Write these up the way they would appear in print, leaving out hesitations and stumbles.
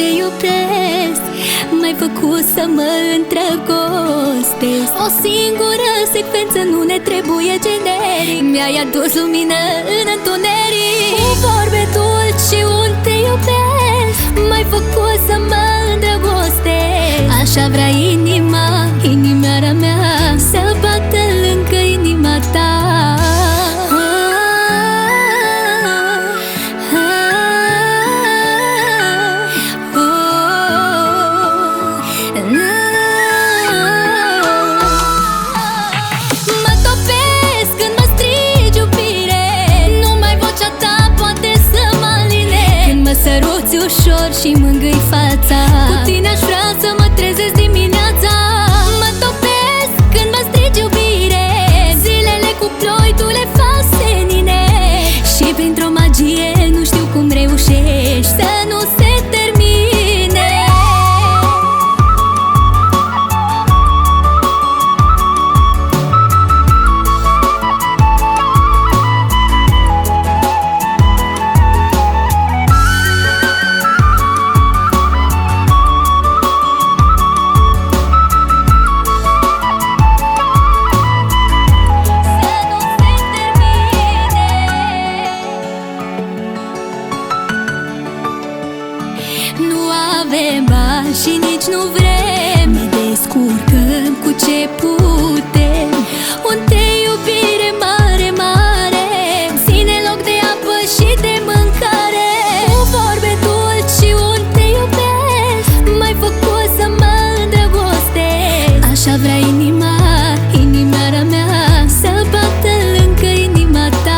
te iubesc. M-ai făcut să mă îndrăgostesc. O singură secvență, nu ne trebuie generic. Mi-ai adus lumină în întuneric. Cu vorbe dulci și un te iubesc. M-ai făcut să mă îndrăgostesc. Așa vrea inima, inimioara mea, să bată lângă inima ta. Săruți ușor și mângâi fața. Cu tine aș vrea să mă trezesc dimineața. Mă topesc când mă strigi iubire. Zilele cu ploi tu le faci senine. Și printr-o magie nu știu cum reușești să nu se termine. Nu avem bani și nici nu vrem, ne descurcăm cu ce putem. Un te iubire mare, mare, ține loc de apă și de mâncare. Cu vorbe dulci și un te iubesc. M-ai făcut să mă îndrăgostesc. Așa vrea inima, inimioara mea, să bată lângă inima ta.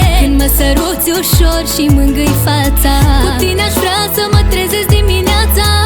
Săruți ușor și mângâi fața. Cu tine aș vrea să mă trezesc dimineața.